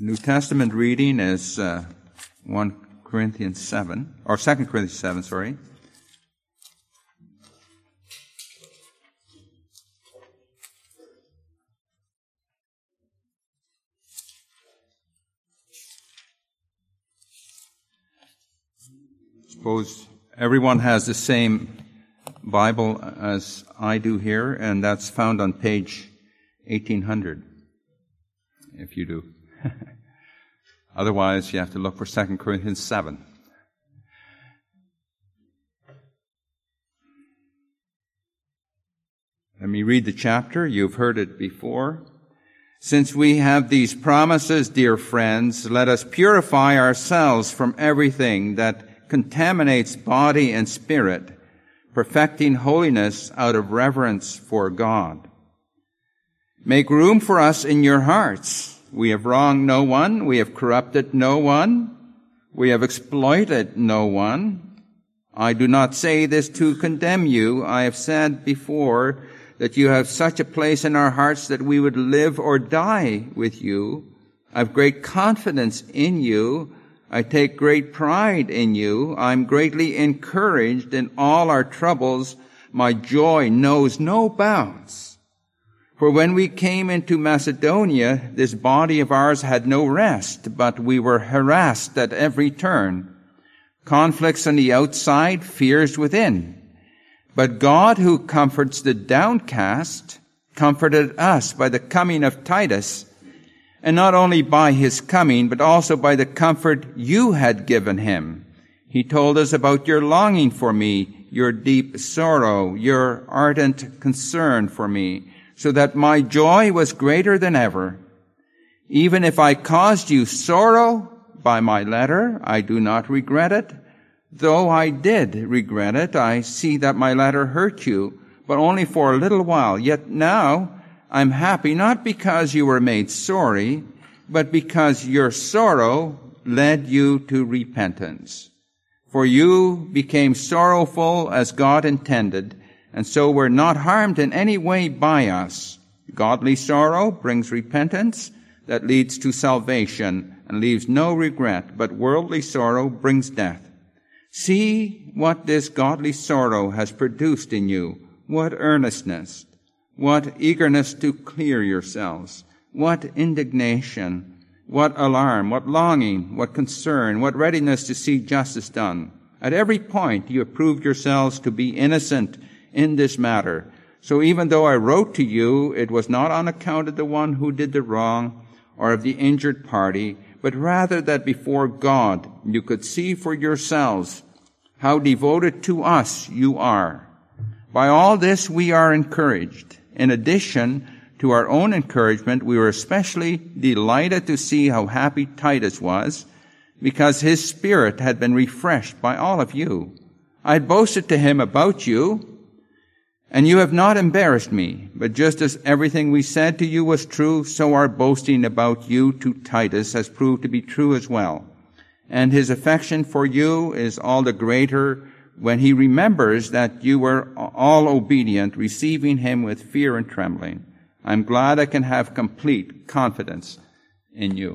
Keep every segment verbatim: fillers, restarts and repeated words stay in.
New Testament reading is uh, First Corinthians seven, or Second Corinthians seven, sorry. Suppose everyone has the same Bible as I do here, and that's found on page eighteen hundred, if you do. Otherwise, you have to look for Second Corinthians seven. Let me read the chapter. You've heard it before. Since we have these promises, dear friends, let us purify ourselves from everything that contaminates body and spirit, perfecting holiness out of reverence for God. Make room for us in your hearts. We have wronged no one. We have corrupted no one. We have exploited no one. I do not say this to condemn you. I have said before that you have such a place in our hearts that we would live or die with you. I have great confidence in you. I take great pride in you. I'm greatly encouraged in all our troubles. My joy knows no bounds. For when we came into Macedonia, this body of ours had no rest, but we were harassed at every turn. Conflicts on the outside, fears within. But God, who comforts the downcast, comforted us by the coming of Titus, and not only by his coming, but also by the comfort you had given him. He told us about your longing for me, your deep sorrow, your ardent concern for me, so that my joy was greater than ever. Even if I caused you sorrow by my letter, I do not regret it. Though I did regret it, I see that my letter hurt you, but only for a little while. Yet now I'm happy, not because you were made sorry, but because your sorrow led you to repentance. For you became sorrowful as God intended, and so were not harmed in any way by us. Godly sorrow brings repentance that leads to salvation and leaves no regret, but worldly sorrow brings death. See what this godly sorrow has produced in you. What earnestness, what eagerness to clear yourselves, what indignation, what alarm, what longing, what concern, what readiness to see justice done. At every point you have proved yourselves to be innocent in this matter. So even though I wrote to you, it was not on account of the one who did the wrong or of the injured party, but rather that before God you could see for yourselves how devoted to us you are. By all this we are encouraged. In addition to our own encouragement, we were especially delighted to see how happy Titus was, because his spirit had been refreshed by all of you. I had boasted to him about you, and you have not embarrassed me, but just as everything we said to you was true, so our boasting about you to Titus has proved to be true as well. And his affection for you is all the greater when he remembers that you were all obedient, receiving him with fear and trembling. I'm glad I can have complete confidence in you.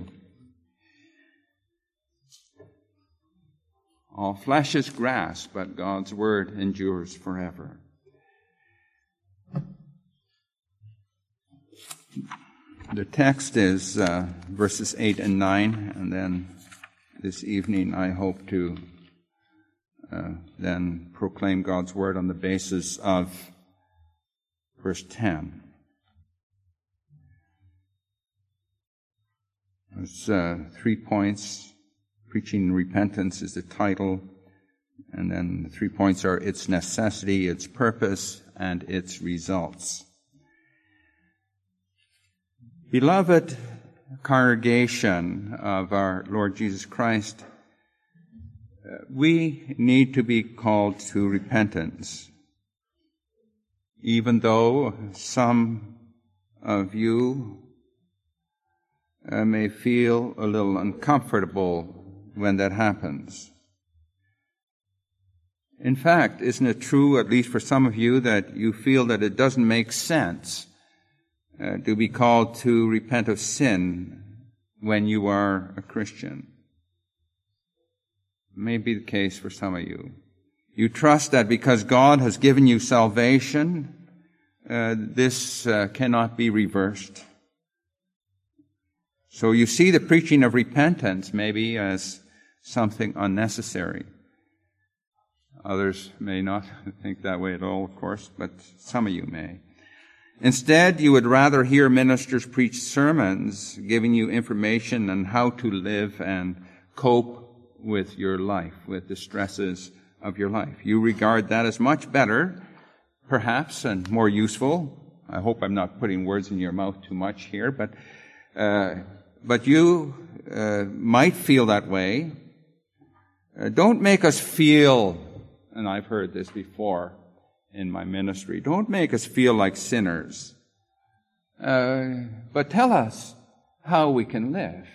All flesh is grass, but God's word endures forever. The text is uh, verses eight and nine, and then this evening I hope to uh, then proclaim God's word on the basis of verse ten. There's uh, three points. Preaching repentance is the title, and then the three points are its necessity, its purpose, and its results. Beloved congregation of our Lord Jesus Christ, we need to be called to repentance. Even though some of you uh, may feel a little uncomfortable when that happens. In fact, isn't it true, at least for some of you, that you feel that it doesn't make sense uh, to be called to repent of sin when you are a Christian. It may be the case for some of you. You trust that because God has given you salvation, uh, this uh, cannot be reversed. So you see the preaching of repentance maybe as something unnecessary. Others may not think that way at all, of course, but some of you may. Instead, you would rather hear ministers preach sermons giving you information on how to live and cope with your life, with the stresses of your life. You regard that as much better, perhaps, and more useful. I hope I'm not putting words in your mouth too much here, but uh, but you uh, might feel that way. Uh, don't make us feel, and I've heard this before in my ministry, don't make us feel like sinners, uh, but tell us how we can live.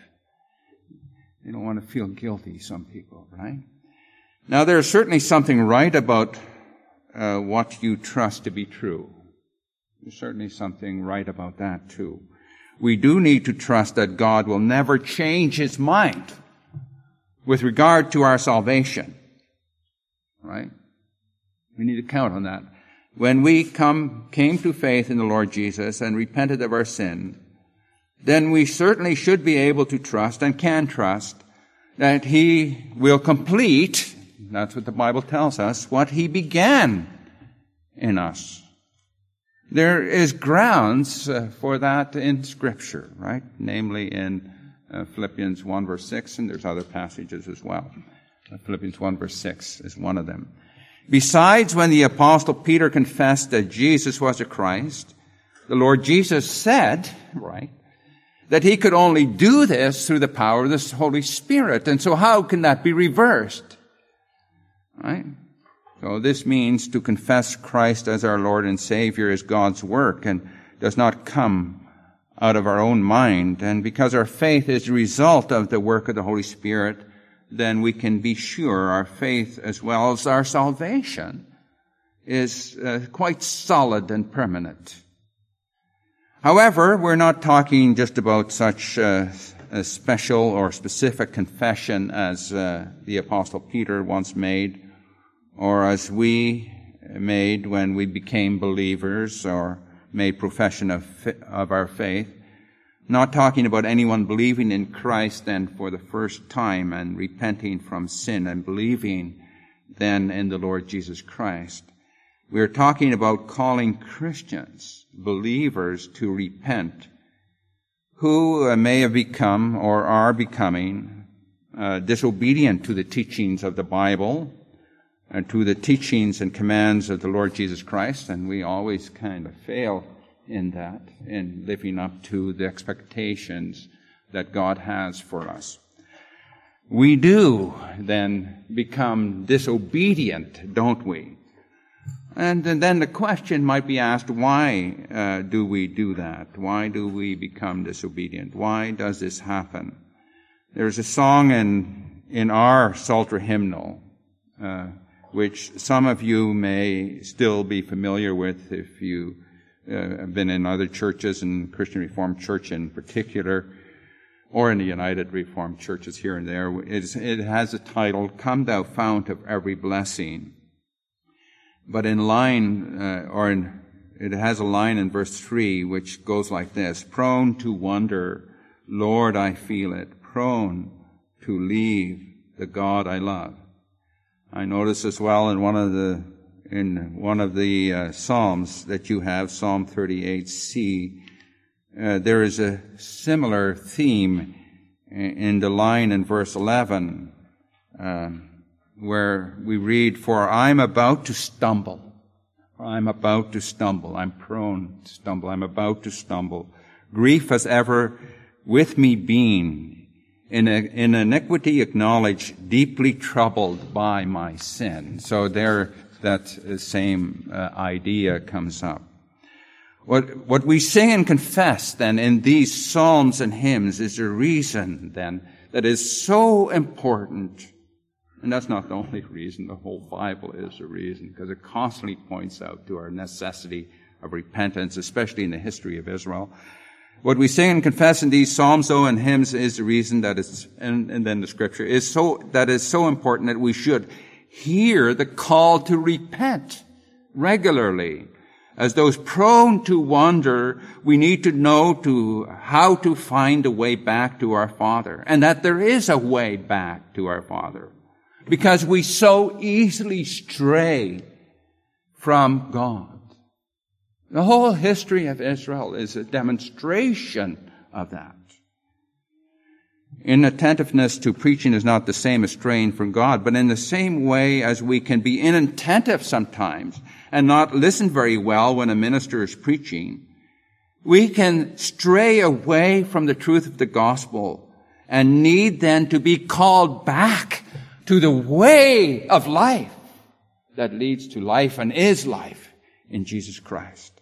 You don't want to feel guilty, some people, right? Now, there's certainly something right about uh, what you trust to be true. There's certainly something right about that, too. We do need to trust that God will never change His mind with regard to our salvation, right? We need to count on that. When we come, came to faith in the Lord Jesus and repented of our sin, then we certainly should be able to trust and can trust that He will complete, that's what the Bible tells us, what He began in us. There is grounds uh, for that in Scripture, right? Namely in uh, Philippians one verse six, and there's other passages as well. Uh, Philippians one verse six is one of them. Besides, when the Apostle Peter confessed that Jesus was the Christ, the Lord Jesus said, right, that He could only do this through the power of the Holy Spirit. And so how can that be reversed? Right? So this means to confess Christ as our Lord and Savior is God's work and does not come out of our own mind. And because our faith is the result of the work of the Holy Spirit, then we can be sure our faith as well as our salvation is uh, quite solid and permanent. However, we're not talking just about such uh, a special or specific confession as uh, the Apostle Peter once made, or as we made when we became believers or made profession of, of our faith. Not talking about anyone believing in Christ then for the first time and repenting from sin and believing then in the Lord Jesus Christ. We're talking about calling Christians, believers, to repent, who may have become or are becoming uh, disobedient to the teachings of the Bible, and to the teachings and commands of the Lord Jesus Christ, and we always kind of fail in that, in living up to the expectations that God has for us. We do then become disobedient, don't we? And, and then the question might be asked, why uh, do we do that? Why do we become disobedient? Why does this happen? There's a song in, in our Psalter hymnal, uh, which some of you may still be familiar with if you uh, have been in other churches, and Christian Reformed Church in particular, or in the United Reformed Churches here and there. It's, it has a title, "Come Thou Fount of Every Blessing." But in line, uh, or in, it has a line in verse three which goes like this: "Prone to wonder, Lord, I feel it, prone to leave the God I love." I notice as well in one of the in one of the uh, psalms that you have, Psalm thirty-eight C, uh, there is a similar theme in the line in verse eleven, uh, where we read, "For I'm about to stumble, for I'm about to stumble, I'm prone to stumble, I'm about to stumble. Grief has ever with me been. In, a, in iniquity acknowledged, deeply troubled by my sin." So there, that same uh, idea comes up. What, what we sing and confess then in these psalms and hymns is the reason then that is so important. And that's not the only reason. The whole Bible is a reason, because it constantly points out to our necessity of repentance, especially in the history of Israel. What we sing and confess in these psalms, though, and hymns is the reason that it's, and, and then the scripture is so, that is so important that we should hear the call to repent regularly. As those prone to wander, we need to know to how to find a way back to our Father, and that there is a way back to our Father, because we so easily stray from God. The whole history of Israel is a demonstration of that. Inattentiveness to preaching is not the same as straying from God, but in the same way as we can be inattentive sometimes and not listen very well when a minister is preaching, we can stray away from the truth of the gospel and need then to be called back to the way of life that leads to life and is life in Jesus Christ.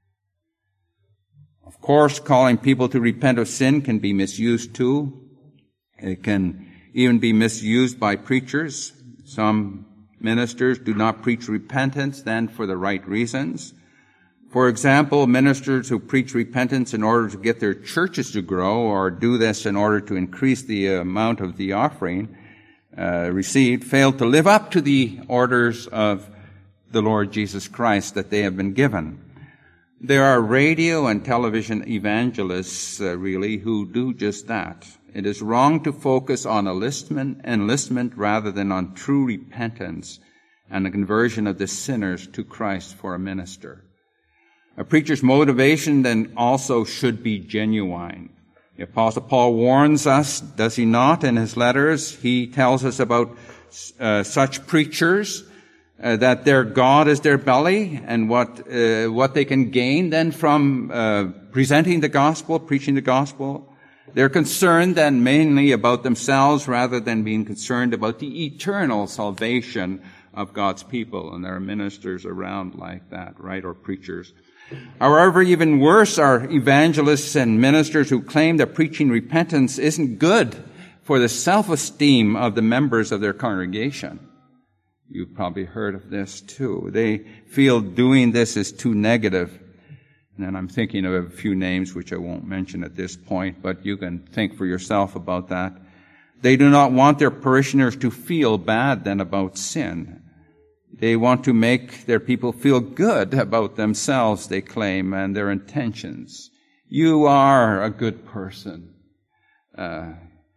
Of course, calling people to repent of sin can be misused too. It can even be misused by preachers. Some ministers do not preach repentance then for the right reasons. For example, ministers who preach repentance in order to get their churches to grow, or do this in order to increase the amount of the offering uh, received, fail to live up to the orders of the Lord Jesus Christ that they have been given. There are radio and television evangelists, uh, really, who do just that. It is wrong to focus on enlistment, enlistment rather than on true repentance and the conversion of the sinners to Christ for a minister. A preacher's motivation then also should be genuine. The Apostle Paul warns us, does he not, in his letters? He tells us about uh, such preachers uh, that their God is their belly, and what uh, what they can gain then from uh, presenting the gospel, preaching the gospel. They're concerned then mainly about themselves rather than being concerned about the eternal salvation of God's people. And there are ministers around like that, right, or preachers. However, even worse are evangelists and ministers who claim that preaching repentance isn't good for the self-esteem of the members of their congregation. You've probably heard of this too. They feel doing this is too negative. And then I'm thinking of a few names which I won't mention at this point, but you can think for yourself about that. They do not want their parishioners to feel bad then about sin. They want to make their people feel good about themselves, they claim, and their intentions. You are a good person. Uh,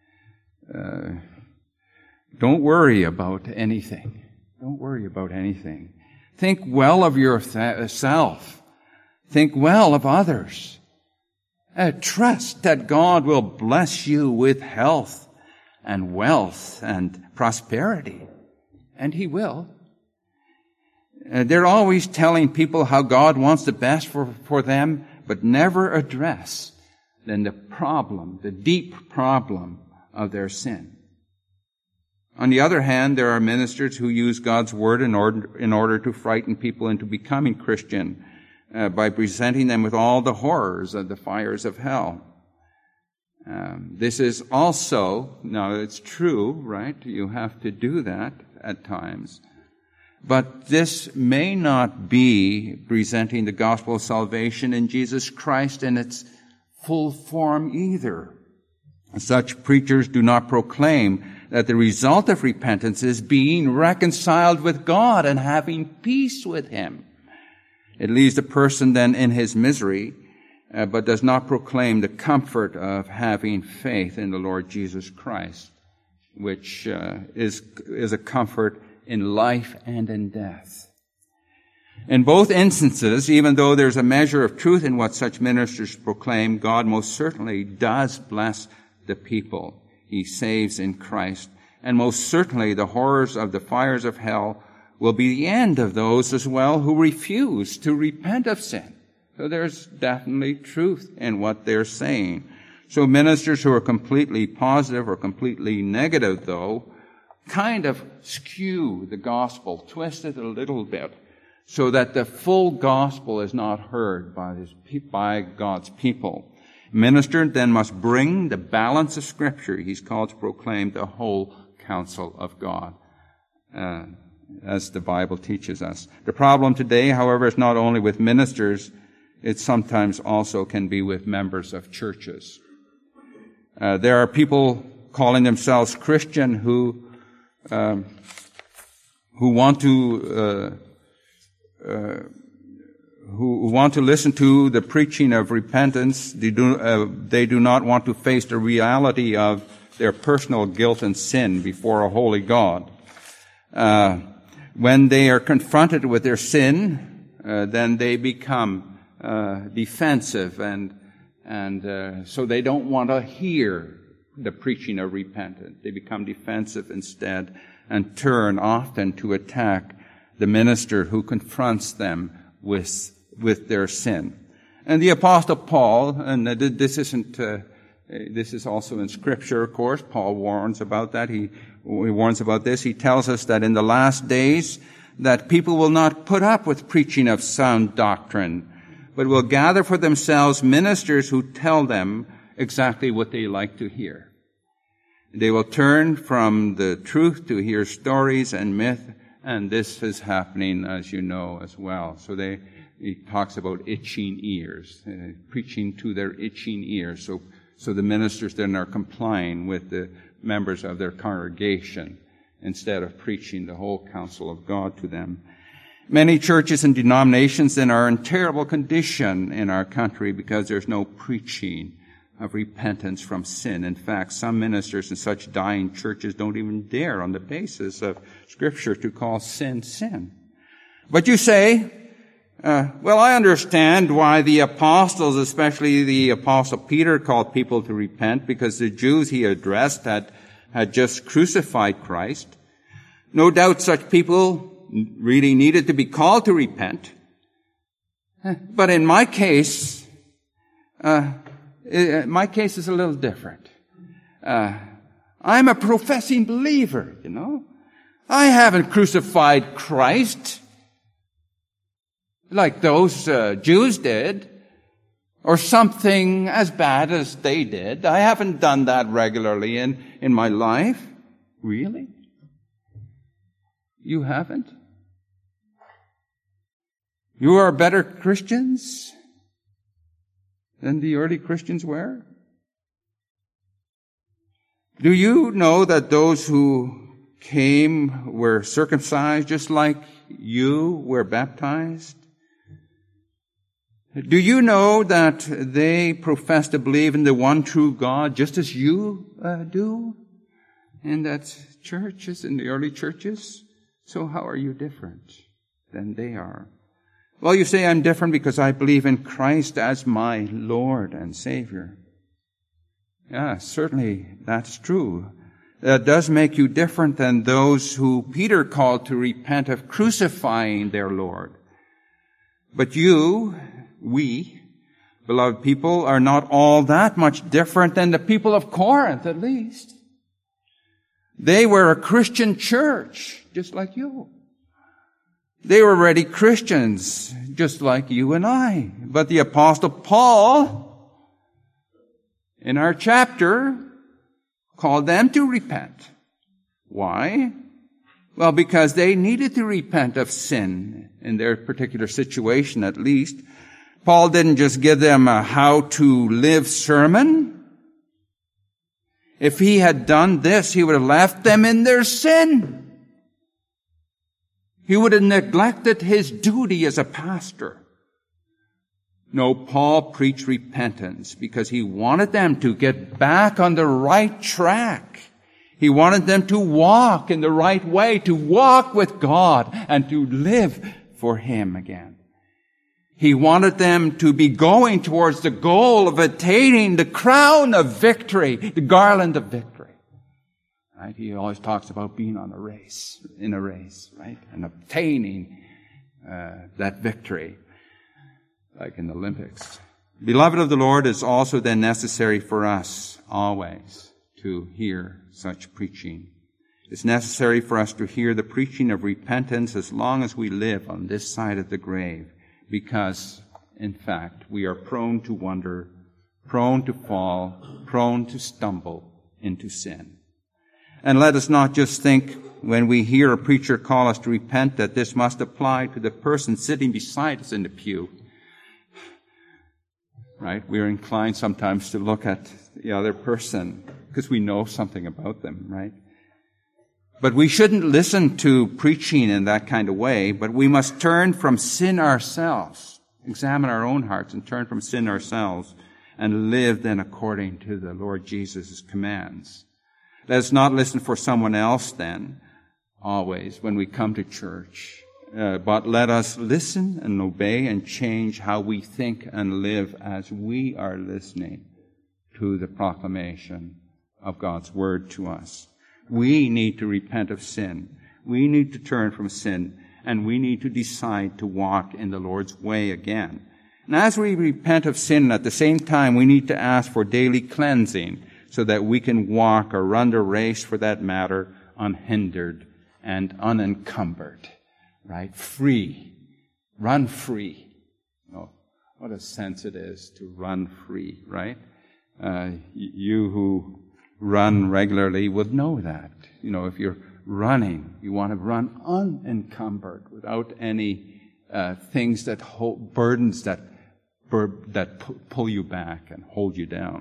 uh, don't worry about anything. Don't worry about anything. Think well of yourself. Think well of others. Uh, trust that God will bless you with health and wealth and prosperity. And He will. Uh, they're always telling people how God wants the best for, for them, but never address then the problem, the deep problem of their sin. On the other hand, there are ministers who use God's word in order, in order to frighten people into becoming Christian, Uh, by presenting them with all the horrors of the fires of hell. Um, this is also, now it's true, right? You have to do that at times. But this may not be presenting the gospel of salvation in Jesus Christ in its full form either. Such preachers do not proclaim that the result of repentance is being reconciled with God and having peace with Him. It leaves the person then in his misery, uh, but does not proclaim the comfort of having faith in the Lord Jesus Christ, which uh, is is a comfort in life and in death. In both instances, even though there's a measure of truth in what such ministers proclaim, God most certainly does bless the people He saves in Christ, and most certainly the horrors of the fires of hell will be the end of those as well who refuse to repent of sin. So there's definitely truth in what they're saying. So ministers who are completely positive or completely negative, though, kind of skew the gospel, twist it a little bit, so that the full gospel is not heard by, his, by God's people. Minister then must bring the balance of Scripture. He's called to proclaim the whole counsel of God. Uh, as the Bible teaches us. The problem today, however, is not only with ministers, it sometimes also can be with members of churches. Uh, there are people calling themselves Christian who um, who want to uh, uh, who want to listen to the preaching of repentance. They do uh, they do not want to face the reality of their personal guilt and sin before a holy God. Uh, when they are confronted with their sin, uh, then they become uh, defensive, and and uh, so they don't want to hear the preaching of repentance. They become defensive instead and turn often to attack the minister who confronts them with with their sin. And the Apostle Paul, and this isn't uh, this is also in Scripture, of course. Paul warns about that. He, he warns about this. He tells us that in the last days that people will not put up with preaching of sound doctrine, but will gather for themselves ministers who tell them exactly what they like to hear. They will turn from the truth to hear stories and myth, and this is happening, as you know, as well. So they, he talks about itching ears, uh, preaching to their itching ears. So, so the ministers then are complying with the members of their congregation instead of preaching the whole counsel of God to them. Many churches and denominations then are in terrible condition in our country because there's no preaching of repentance from sin. In fact, some ministers in such dying churches don't even dare on the basis of Scripture to call sin, sin. But you say, uh, well, I understand why the apostles, especially the apostle Peter, called people to repent, because the Jews he addressed had, had just crucified Christ. No doubt such people really needed to be called to repent. But in my case, uh, my case is a little different. Uh, I'm a professing believer, you know. I haven't crucified Christ like those uh, Jews did, or something as bad as they did. I haven't done that regularly in, in my life. Really? You haven't? You are better Christians than the early Christians were? Do you know that those who came were circumcised just like you were baptized? Do you know that they profess to believe in the one true God just as you uh, do? And that churches, in the early churches? So how are you different than they are? Well, you say I'm different because I believe in Christ as my Lord and Savior. Yeah, certainly that's true. That does make you different than those who Peter called to repent of crucifying their Lord. But you, we, beloved people, are not all that much different than the people of Corinth, at least. They were a Christian church, just like you. They were already Christians, just like you and I. But the Apostle Paul, in our chapter, called them to repent. Why? Well, because they needed to repent of sin in their particular situation, at least. Paul didn't just give them a how-to-live sermon. If he had done this, he would have left them in their sin. He would have neglected his duty as a pastor. No, Paul preached repentance because he wanted them to get back on the right track. He wanted them to walk in the right way, to walk with God and to live for Him again. He wanted them to be going towards the goal of attaining the crown of victory, the garland of victory. Right? He always talks about being on a race, in a race, right? And obtaining uh, that victory, like in the Olympics. Beloved of the Lord, is also then necessary for us always to hear such preaching. It's necessary for us to hear the preaching of repentance as long as we live on this side of the grave, because, in fact, we are prone to wander, prone to fall, prone to stumble into sin. And let us not just think when we hear a preacher call us to repent that this must apply to the person sitting beside us in the pew. right? We're inclined sometimes to look at the other person because we know something about them, right? But we shouldn't listen to preaching in that kind of way, but we must turn from sin ourselves, examine our own hearts and turn from sin ourselves and live then according to the Lord Jesus' commands. Let's not listen for someone else then, always, when we come to church, uh, but let us listen and obey and change how we think and live as we are listening to the proclamation of God's word to us. We need to repent of sin. We need to turn from sin, and we need to decide to walk in the Lord's way again. And as we repent of sin, at the same time, we need to ask for daily cleansing so that we can walk or run the race, for that matter, unhindered and unencumbered, right? Free. Run free. Oh, what a sense it is to run free, right? Uh, you who run regularly would know that. You know, if you're running, you want to run unencumbered, without any uh, things that hold, burdens that bur- that pu- pull you back and hold you down.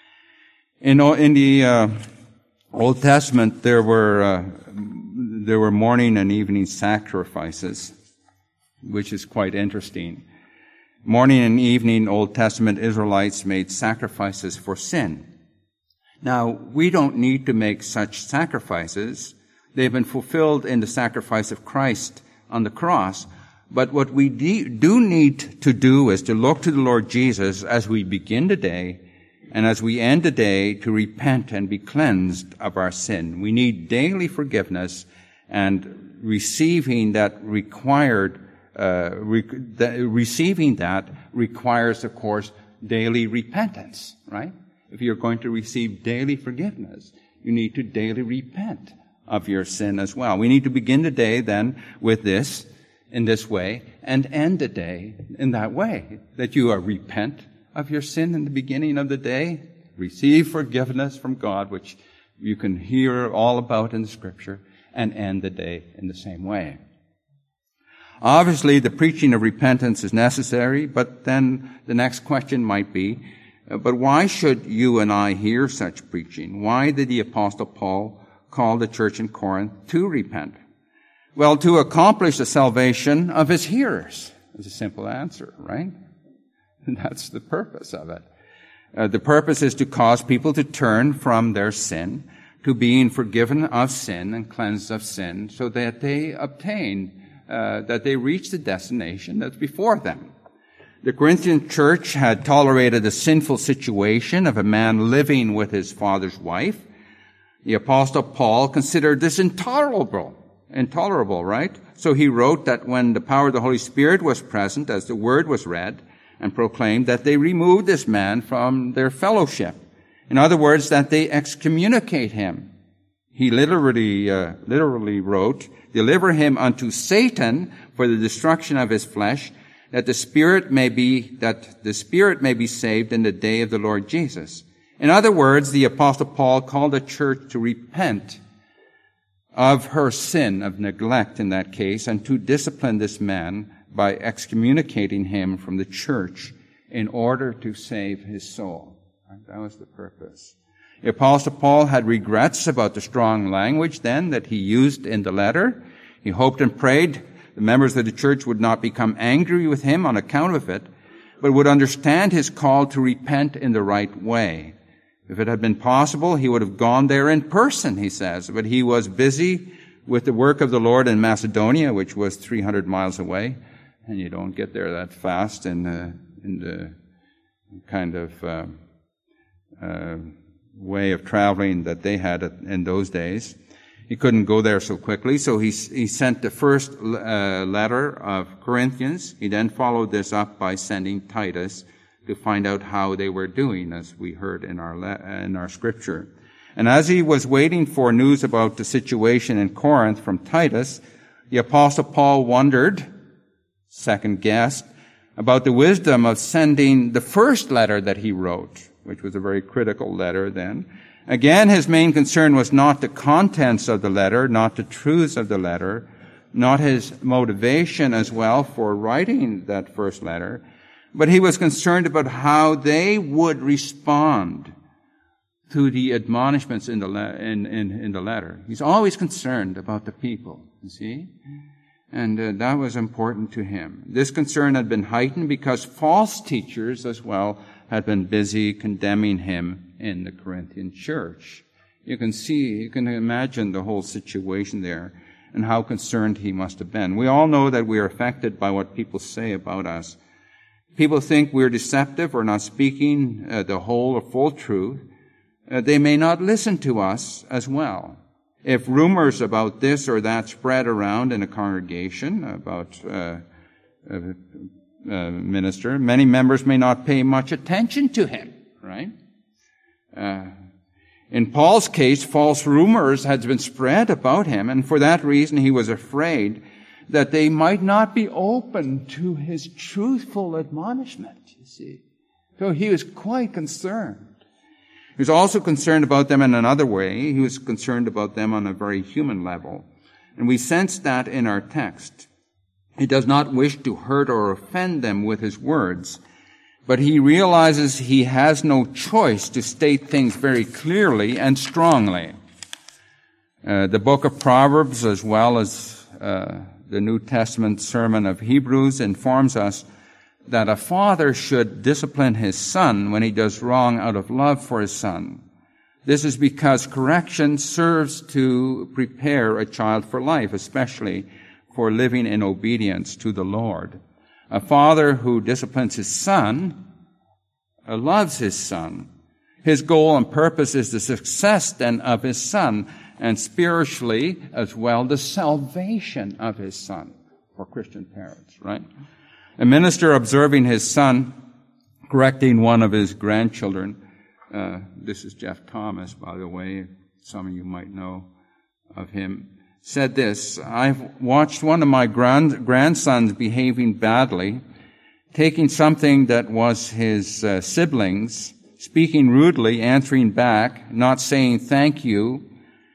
In in the uh, Old Testament, there were uh, there were morning and evening sacrifices, which is quite interesting. Morning and evening, Old Testament Israelites made sacrifices for sin. Now, we don't need to make such sacrifices. They've been fulfilled in the sacrifice of Christ on the cross. But what we de- do need to do is to look to the Lord Jesus as we begin the day and as we end the day, to repent and be cleansed of our sin. We need daily forgiveness, and receiving that required, uh, rec- that, receiving that requires, of course, daily repentance, right? If you're going to receive daily forgiveness, you need to daily repent of your sin as well. We need to begin the day then with this, in this way, and end the day in that way, that you are repent of your sin in the beginning of the day, receive forgiveness from God, which you can hear all about in the Scripture, and end the day in the same way. Obviously, the preaching of repentance is necessary, but then the next question might be, but why should you and I hear such preaching? Why did the Apostle Paul call the church in Corinth to repent? Well, to accomplish the salvation of his hearers is a simple answer, right? And that's the purpose of it. Uh, the purpose is to cause people to turn from their sin to being forgiven of sin and cleansed of sin, so that they obtain, uh, that they reach the destination that's before them. The Corinthian church had tolerated a sinful situation of a man living with his father's wife. The Apostle Paul considered this intolerable, intolerable, right? So he wrote that when the power of the Holy Spirit was present, as the word was read and proclaimed, that they removed this man from their fellowship. In other words, that they excommunicate him. He literally, uh, literally wrote, "Deliver him unto Satan for the destruction of his flesh, that the spirit may be, that the spirit may be saved in the day of the Lord Jesus." In other words, the Apostle Paul called the church to repent of her sin of neglect in that case, and to discipline this man by excommunicating him from the church in order to save his soul. That was the purpose. The Apostle Paul had regrets about the strong language then that he used in the letter. He hoped and prayed the members of the church would not become angry with him on account of it, but would understand his call to repent in the right way. If it had been possible, he would have gone there in person, he says, but he was busy with the work of the Lord in Macedonia, which was three hundred miles away, and you don't get there that fast in the, in the kind of uh, uh, way of traveling that they had in those days. He couldn't go there so quickly, so he, he sent the first uh, letter of Corinthians. He then followed this up by sending Titus to find out how they were doing, as we heard in our le- in our scripture. And as he was waiting for news about the situation in Corinth from Titus, the Apostle Paul wondered, second guessed, about the wisdom of sending the first letter that he wrote, which was a very critical letter then. Again, his main concern was not the contents of the letter, not the truths of the letter, not his motivation as well for writing that first letter, but he was concerned about how they would respond to the admonishments in the, le- in, in, in the letter. He's always concerned about the people, you see? And uh, that was important to him. This concern had been heightened because false teachers as well had been busy condemning him in the Corinthian church. You can see, you can imagine the whole situation there and how concerned he must have been. We all know that we are affected by what people say about us. People think we're deceptive or not speaking uh, the whole or full truth. Uh, they may not listen to us as well. If rumors about this or that spread around in a congregation about uh, a, a minister, many members may not pay much attention to him, right? Uh, in Paul's case, false rumors had been spread about him, and for that reason he was afraid that they might not be open to his truthful admonishment, you see. So he was quite concerned. He was also concerned about them in another way. He was concerned about them on a very human level. And we sense that in our text. He does not wish to hurt or offend them with his words, but he realizes he has no choice to state things very clearly and strongly. Uh, the book of Proverbs, as well as uh, the New Testament sermon of Hebrews, informs us that a father should discipline his son when he does wrong out of love for his son. This is because correction serves to prepare a child for life, especially for living in obedience to the Lord. A father who disciplines his son uh, loves his son. His goal and purpose is the success then of his son, and spiritually as well the salvation of his son for Christian parents, right? A minister observing his son correcting one of his grandchildren, uh, this is Jeff Thomas, by the way, some of you might know of him, said this: I've watched one of my grand, grandsons behaving badly, taking something that was his uh, siblings, speaking rudely, answering back, not saying thank you,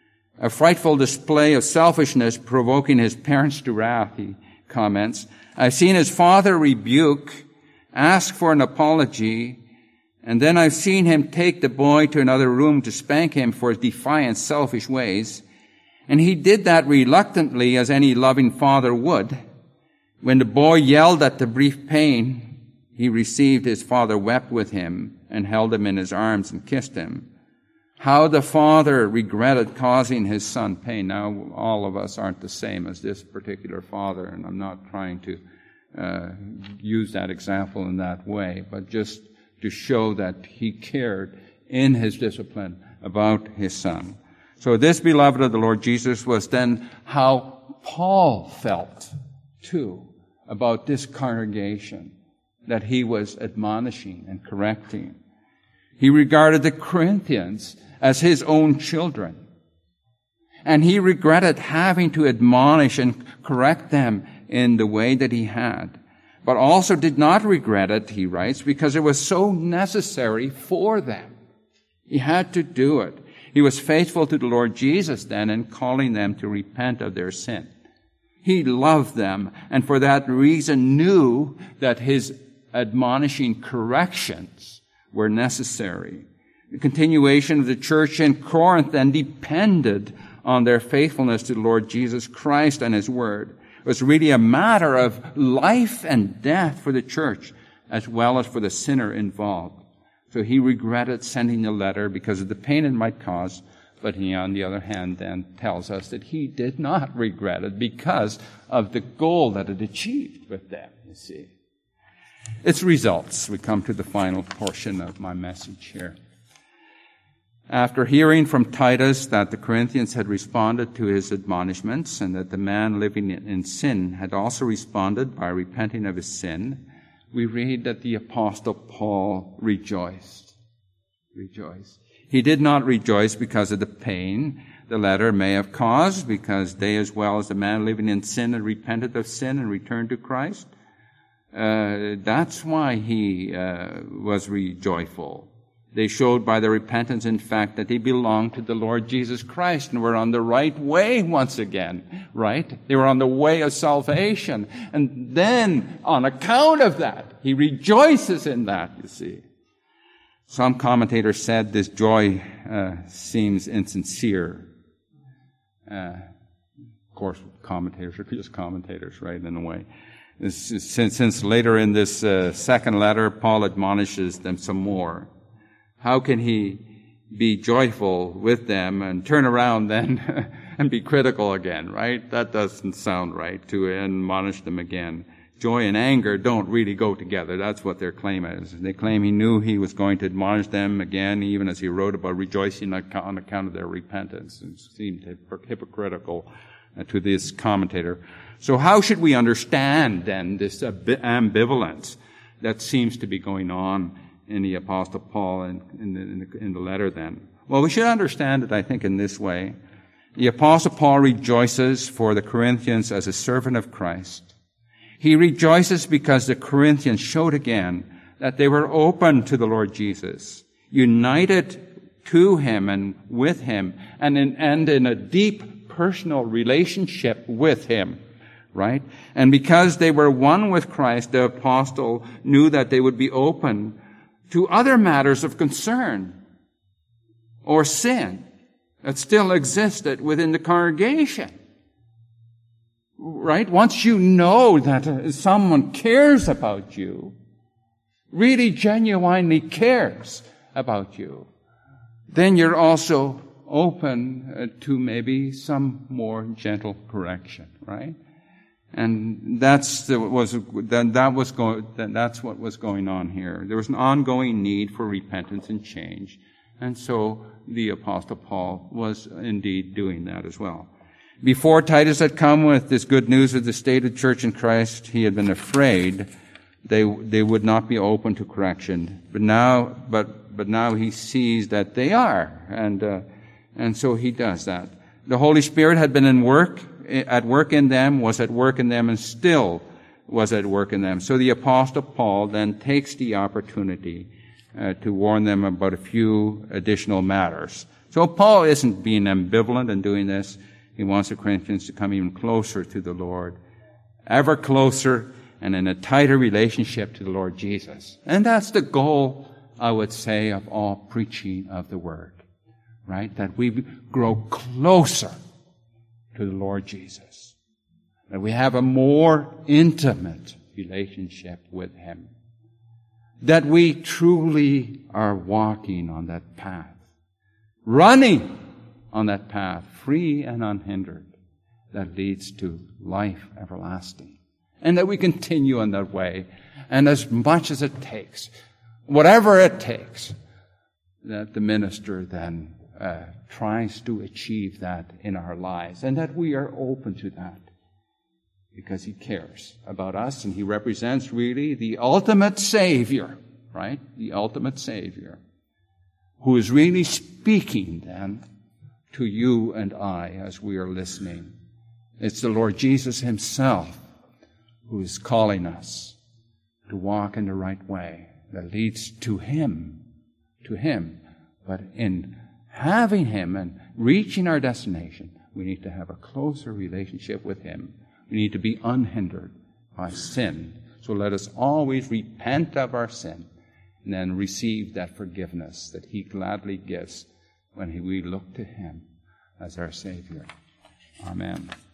a frightful display of selfishness provoking his parents to wrath, he comments. I've seen his father rebuke, ask for an apology, and then I've seen him take the boy to another room to spank him for his defiant, selfish ways. And he did that reluctantly, as any loving father would. When the boy yelled at the brief pain he received, his father wept with him and held him in his arms and kissed him. How the father regretted causing his son pain. Now, all of us aren't the same as this particular father, and I'm not trying to uh, use that example in that way, but just to show that he cared in his discipline about his son. So this, beloved of the Lord Jesus, was then how Paul felt, too, about this congregation that he was admonishing and correcting. He regarded the Corinthians as his own children. And he regretted having to admonish and correct them in the way that he had. But also did not regret it, he writes, because it was so necessary for them. He had to do it. He was faithful to the Lord Jesus then in calling them to repent of their sin. He loved them, and for that reason knew that his admonishing corrections were necessary. The continuation of the church in Corinth then depended on their faithfulness to the Lord Jesus Christ and his word. It was really a matter of life and death for the church as well as for the sinner involved. So he regretted sending the letter because of the pain it might cause, but he, on the other hand, then tells us that he did not regret it because of the goal that it achieved with them, you see. Its results. We come to the final portion of my message here. After hearing from Titus that the Corinthians had responded to his admonishments and that the man living in sin had also responded by repenting of his sin, we read that the Apostle Paul rejoiced. Rejoiced. He did not rejoice because of the pain the letter may have caused, because they as well as the man living in sin had repented of sin and returned to Christ. Uh, that's why he uh, was rejoiceful. They showed by their repentance, in fact, that they belonged to the Lord Jesus Christ and were on the right way once again, right? They were on the way of salvation. And then, on account of that, he rejoices in that, you see. Some commentators said this joy uh, seems insincere. Uh, of course, commentators are just commentators, right, in a way. This is, since, since later in this uh, second letter, Paul admonishes them some more. How can he be joyful with them and turn around then and be critical again, right? That doesn't sound right, to admonish them again. Joy and anger don't really go together. That's what their claim is. They claim he knew he was going to admonish them again, even as he wrote about rejoicing on account of their repentance. It seemed hypocritical to this commentator. So how should we understand then this ambivalence that seems to be going on in the Apostle Paul in, in, the, in, the, in the letter then? Well, we should understand it, I think, in this way. The Apostle Paul rejoices for the Corinthians as a servant of Christ. He rejoices because the Corinthians showed again that they were open to the Lord Jesus, united to him and with him, and in, and in a deep personal relationship with him. Right? And because they were one with Christ, the apostle knew that they would be open to other matters of concern or sin that still existed within the congregation. Right? Once you know that someone cares about you, really genuinely cares about you, then you're also open to maybe some more gentle correction, right? And that's the, was that, that was going that, that's what was going on here. There was an ongoing need for repentance and change, and so the Apostle Paul was indeed doing that as well. Before Titus had come with this good news of the state of church in Christ, he had been afraid they they would not be open to correction. But now, but but now he sees that they are, and uh, and so he does that. The Holy Spirit had been in work. at work in them, was at work in them, and still was at work in them. So the Apostle Paul then takes the opportunity uh, to warn them about a few additional matters. So Paul isn't being ambivalent in doing this. He wants the Corinthians to come even closer to the Lord, ever closer and in a tighter relationship to the Lord Jesus. And that's the goal, I would say, of all preaching of the Word, right? That we grow closer to the Lord Jesus. That we have a more intimate relationship with Him. That we truly are walking on that path. Running on that path, free and unhindered, that leads to life everlasting. And that we continue on that way. And as much as it takes, whatever it takes, that the minister then Uh, tries to achieve that in our lives, and that we are open to that because he cares about us, and he represents really the ultimate Savior, right? The ultimate Savior, who is really speaking then to you and I as we are listening. It's the Lord Jesus himself who is calling us to walk in the right way that leads to him, to him, but in having him and reaching our destination, we need to have a closer relationship with him. We need to be unhindered by sin. So let us always repent of our sin and then receive that forgiveness that he gladly gives when we look to him as our Savior. Amen.